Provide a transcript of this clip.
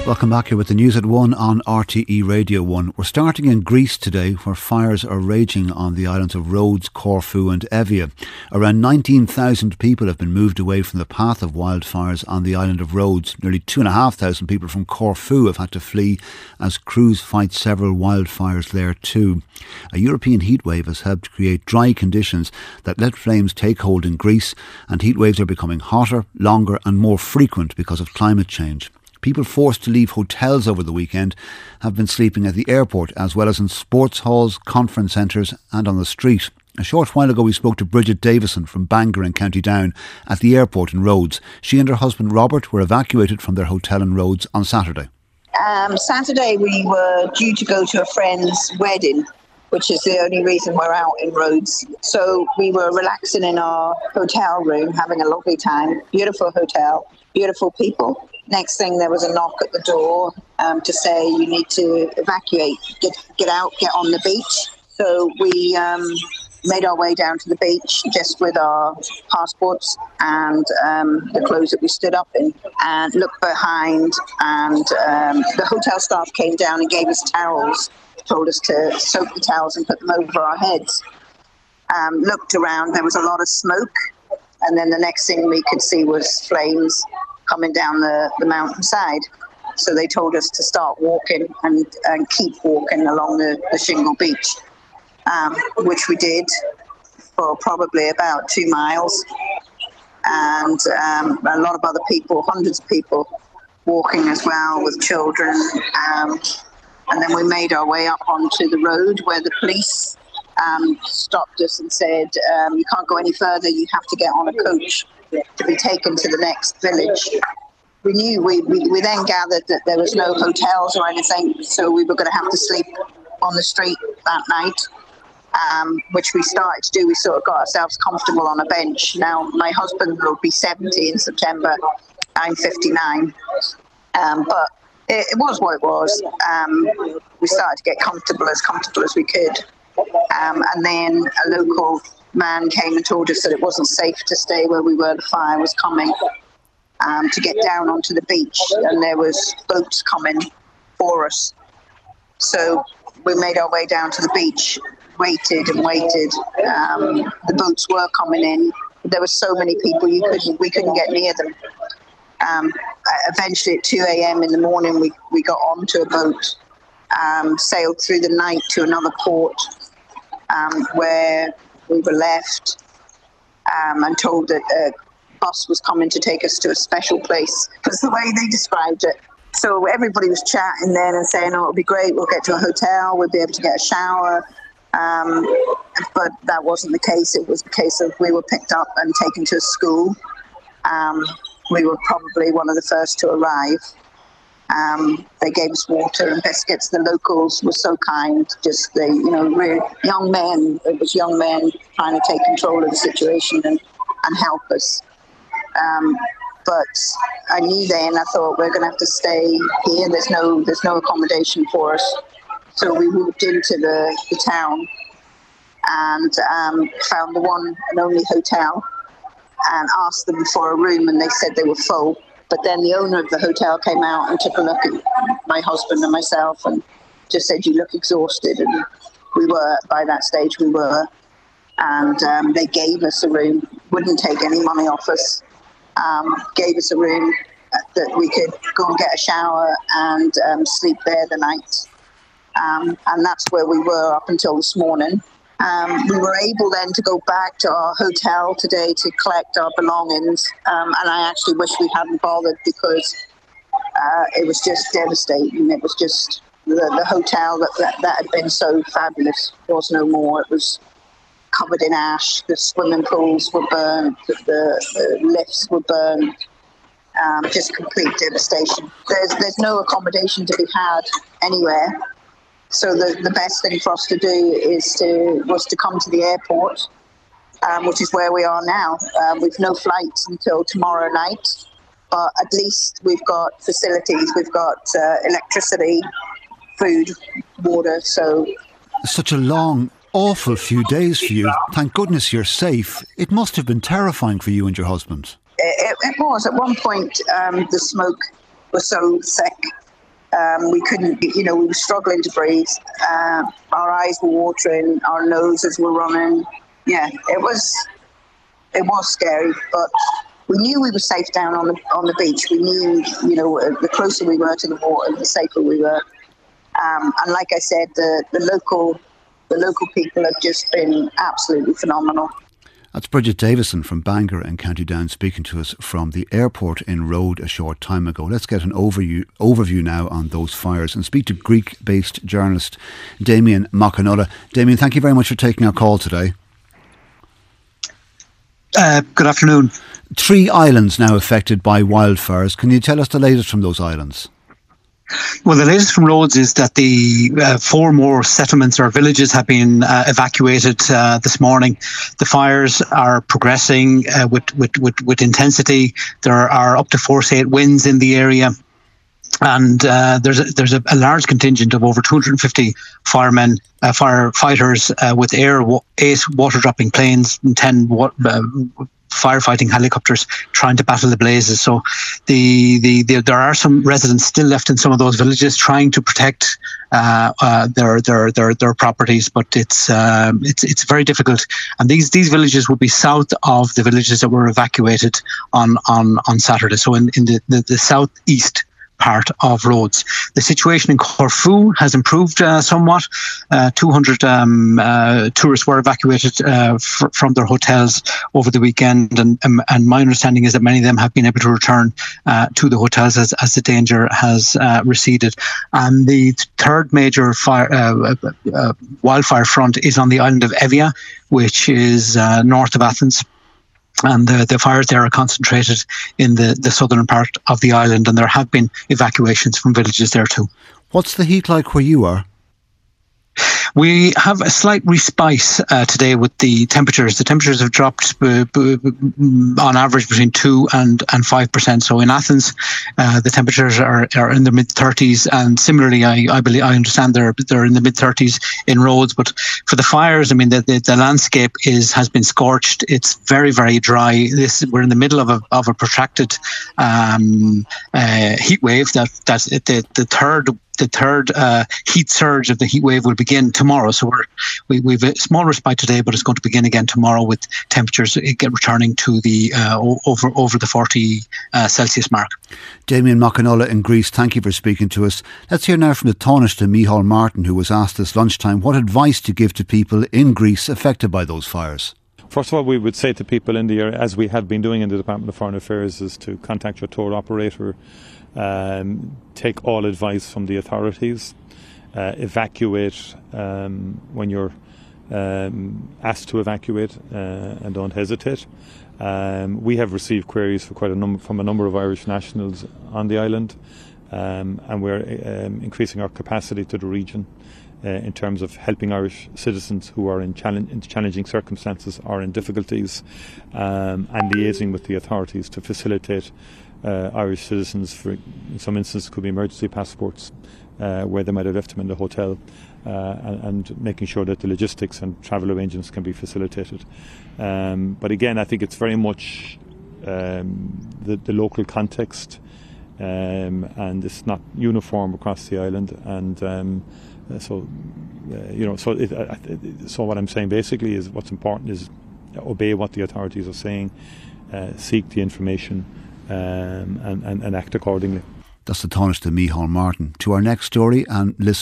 Welcome back here with the news at 1 on RTE Radio 1. We're starting in Greece today, where fires are raging on the islands of Rhodes, Corfu and Evia. Around 19,000 people have been moved away from the path of wildfires on the island of Rhodes. Nearly 2,500 people from Corfu have had to flee as crews fight several wildfires there too. A European heatwave has helped create dry conditions that let flames take hold in Greece, and heatwaves are becoming hotter, longer and more frequent because of climate change. People forced to leave hotels over the weekend have been sleeping at the airport, as well as in sports halls, conference centres and on the street. A short while ago we spoke to Bridget Davison from Bangor in County Down at the airport in Rhodes. She and her husband Robert were evacuated from their hotel in Rhodes on Saturday. Saturday we were due to go to a friend's wedding, which is the only reason we're out in Rhodes. So we were relaxing in our hotel room, having a lovely time. Beautiful hotel, beautiful people. Next thing, there was a knock at the door to say you need to evacuate, get out, get on the beach. So we made our way down to the beach just with our passports and the clothes that we stood up in, and looked behind, and the hotel staff came down and gave us towels, told us to soak the towels and put them over our heads. Looked around, there was a lot of smoke, and then the next thing we could see was flames coming down the mountainside. So they told us to start walking and keep walking along the shingle beach, which we did for probably about 2 miles. And a lot of other people, hundreds of people walking as well with children. And then we made our way up onto the road where the police stopped us and said, you can't go any further, you have to get on a coach to be taken to the next village. We knew, we then gathered that there was no hotels or anything, so we were going to have to sleep on the street that night, which we started to do. We sort of got ourselves comfortable on a bench. Now, my husband will be 70 in September. I'm 59. But it was what it was. We started to get comfortable as we could. And then a local man came and told us that it wasn't safe to stay where we were. The fire was coming, to get down onto the beach, and there was boats coming for us. So we made our way down to the beach, waited and waited. The boats were coming in. There were so many people we couldn't get near them. Eventually at 2 a.m. in the morning we got onto a boat, sailed through the night to another port, where we were left and told that a bus was coming to take us to a special place. That's the way they described it. So everybody was chatting then and saying, oh, it'll be great, we'll get to a hotel, we'll be able to get a shower. But that wasn't the case. It was the case of we were picked up and taken to a school. We were probably one of the first to arrive. They gave us water and biscuits. The locals were so kind. Just we're young men. It was young men trying to take control of the situation and help us. But I knew then. I thought we're going to have to stay here. There's no accommodation for us. So we moved into the town and found the one and only hotel and asked them for a room, and they said they were full. But then the owner of the hotel came out and took a look at my husband and myself and just said, you look exhausted. And we were, by that stage we were. And they gave us a room, wouldn't take any money off us, gave us a room that we could go and get a shower and sleep there the night. And that's where we were up until this morning. We were able then to go back to our hotel today to collect our belongings, and I actually wish we hadn't bothered because it was just devastating. It was just the hotel that had been so fabulous was no more. It was covered in ash. The swimming pools were burned. The lifts were burned. Just complete devastation. There's no accommodation to be had anywhere. So the best thing for us to do was to come to the airport, which is where we are now. We've no flights until tomorrow night, but at least we've got facilities. We've got electricity, food, water. So such a long, awful few days for you. Thank goodness you're safe. It must have been terrifying for you and your husband. It was. At one point, the smoke was so thick We couldn't, we were struggling to breathe. Our eyes were watering, our noses were running. Yeah, it was scary, but we knew we were safe down on the beach. We knew, the closer we were to the water, the safer we were. And like I said, the local people have just been absolutely phenomenal. That's Bridget Davison from Bangor in County Down speaking to us from the airport in Rode a short time ago. Let's get an overview now on those fires and speak to Greek-based journalist Damien Makanola. Damien, thank you very much for taking our call today. Good afternoon. 3 islands now affected by wildfires. Can you tell us the latest from those islands? Well, the latest from Rhodes is that the 4 more settlements or villages have been evacuated this morning. The fires are progressing with intensity. There are up to force 8 winds in the area. And there's a large contingent of over 250 firemen, firefighters with 8 water-dropping planes and 10 firefighting helicopters trying to battle the blazes. So there are some residents still left in some of those villages trying to protect their properties, but it's very difficult. And these villages will be south of the villages that were evacuated on Saturday. So in the southeast part of Rhodes. The situation in Corfu has improved somewhat. 200 tourists were evacuated from their hotels over the weekend, and my understanding is that many of them have been able to return to the hotels as the danger has receded. And the third major wildfire front is on the island of Evia, which is north of Athens. And the fires there are concentrated in the southern part of the island, and there have been evacuations from villages there too. What's the heat like where you are? We have a slight respite today with the temperatures. The temperatures have dropped on average between 2 and 5%. So in Athens, the temperatures are in the mid-30s, and similarly, I understand they're in the mid-30s in Rhodes. But for the fires, I mean, the landscape has been scorched. It's very, very dry. We're in the middle of a protracted heat wave. The third heat surge of the heat wave will begin tomorrow. So we've a small respite today, but it's going to begin again tomorrow with temperatures returning to the over the 40 Celsius mark. Damien Makanola in Greece, thank you for speaking to us. Let's hear now from the Taoiseach Micheál Martin, who was asked this lunchtime what advice to give to people in Greece affected by those fires. First of all, we would say to people in the area, as we have been doing in the Department of Foreign Affairs, is to contact your tour operator, take all advice from the authorities, evacuate when you're asked to evacuate, and don't hesitate. We have received queries from a number of Irish nationals on the island, and we're increasing our capacity to the region in terms of helping Irish citizens who are in challenging circumstances or in difficulties, and liaising with the authorities to facilitate Irish citizens, for in some instances could be emergency passports, where they might have left them in the hotel, and making sure that the logistics and travel arrangements can be facilitated. But again, I think it's very much the local context, and it's not uniform across the island, and so what I'm saying basically is what's important is obey what the authorities are saying, seek the information, and act accordingly. That's the Taoiseach Micheál Martin. To our next story, and listen.